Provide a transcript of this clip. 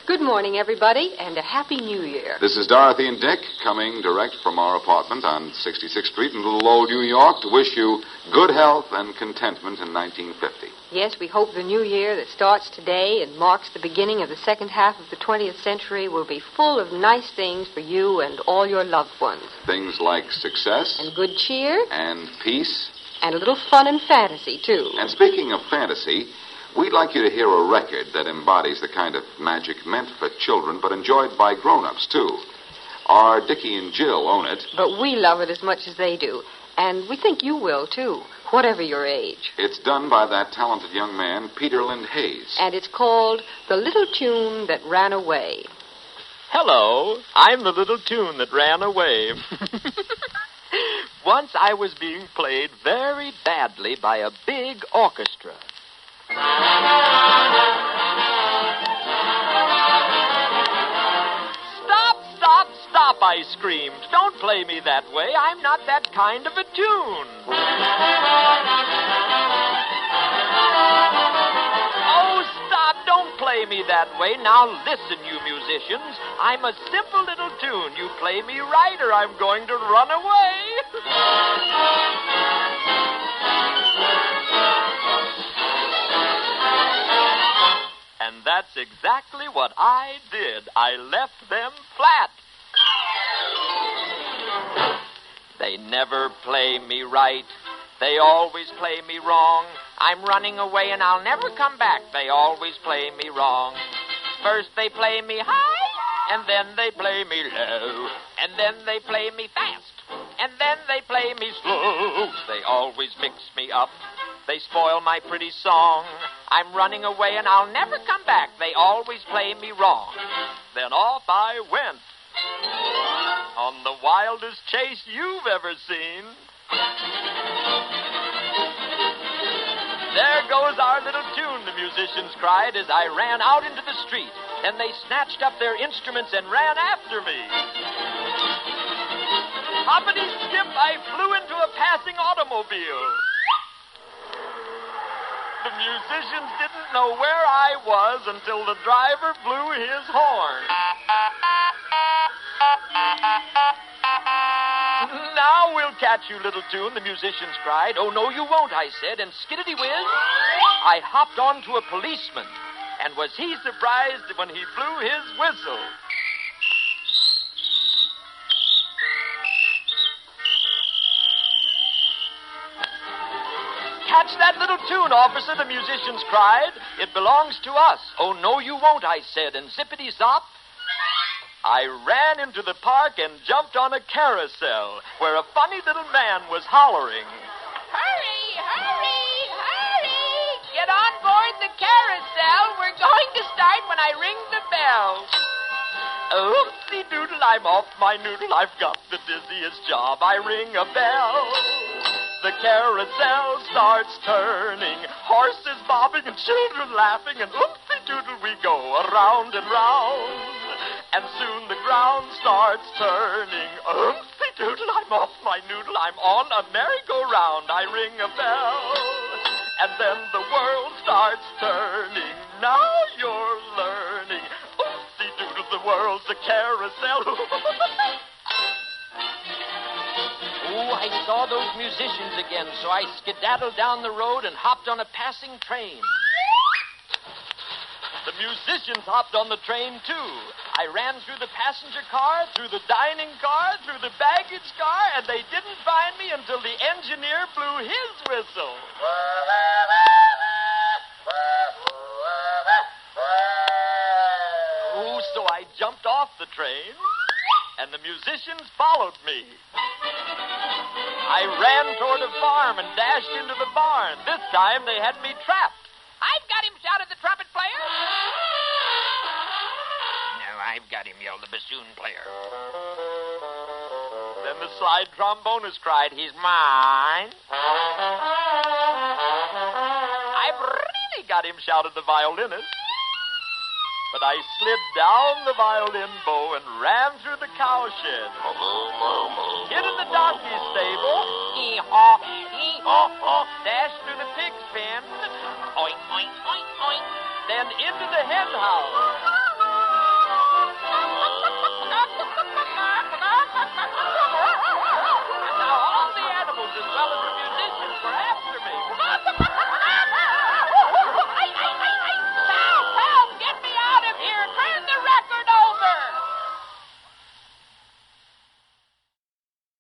Good morning, everybody, and a Happy New Year. This is Dorothy and Dick coming direct from our apartment on 66th Street in little old New York to wish you good health and contentment in 1950. Yes, we hope the new year that starts today and marks the beginning of the second half of the 20th century will be full of nice things for you and all your loved ones. Things like success. And good cheer. And peace. And a little fun and fantasy, too. And speaking of fantasy, we'd like you to hear a record that embodies the kind of magic meant for children but enjoyed by grown-ups, too. Our Dickie and Jill own it. But we love it as much as they do. And we think you will, too, whatever your age. It's done by that talented young man, Peter Lind Hayes. And it's called The Little Tune That Ran Away. Hello, I'm the little tune that ran away. Once I was being played very badly by a big orchestra. Stop, I screamed. Don't play me that way. I'm not that kind of a tune. Oh, stop. Don't play me that way. Now listen, you musicians. I'm a simple little tune. You play me right or I'm going to run away. And that's exactly what I did. I left them flat. They never play me right. They always play me wrong. I'm running away and I'll never come back. They always play me wrong. First they play me high, and then they play me low, and then they play me fast, and then they play me slow. They always mix me up. They spoil my pretty song. I'm running away and I'll never come back. They always play me wrong. Then off I went on the wildest chase you've ever seen. There goes our little tune, the musicians cried as I ran out into the street. Then they snatched up their instruments and ran after me. Hoppity skip, I flew into a passing automobile. The musicians didn't know where I was until the driver blew his horn. Now we'll catch you, little tune, the musicians cried. Oh, no, you won't, I said, and skiddity-whiz, I hopped onto a policeman. And was he surprised when he blew his whistle? Catch that little tune, officer, the musicians cried. It belongs to us. Oh, no, you won't, I said, and zippity-zop, I ran into the park and jumped on a carousel where a funny little man was hollering. Hurry, hurry, hurry! Get on board the carousel. We're going to start when I ring the bell. Oopsie-doodle, I'm off my noodle. I've got the dizziest job. I ring a bell. The carousel starts turning, horses bobbing and children laughing, and oopsie-doodle we go around and round. And soon the ground starts turning. Oopsie-doodle, I'm off my noodle. I'm on a merry-go-round. I ring a bell, and then the world starts turning. Now you're learning. Oopsie-doodle, the world's a carousel. Oh, I saw those musicians again, so I skedaddled down the road and hopped on a passing train. The musicians hopped on the train, too. I ran through the passenger car, through the dining car, through the baggage car, and they didn't find me until the engineer blew his whistle. Oh, so I jumped off the train, and the musicians followed me. I ran toward a farm and dashed into the barn. This time they had me trapped. I've got him, shouted the trumpet player. No, I've got him, yelled the bassoon player. Then the slide trombonist cried, he's mine. I've really got him, shouted the violinist. But I slid down the violin bow and ran through the cowshed. Hid in the donkey stable. Hee-haw, hee-haw. Dashed through the pig's pen. Oink, oink, oink, oink. Then into the hen house.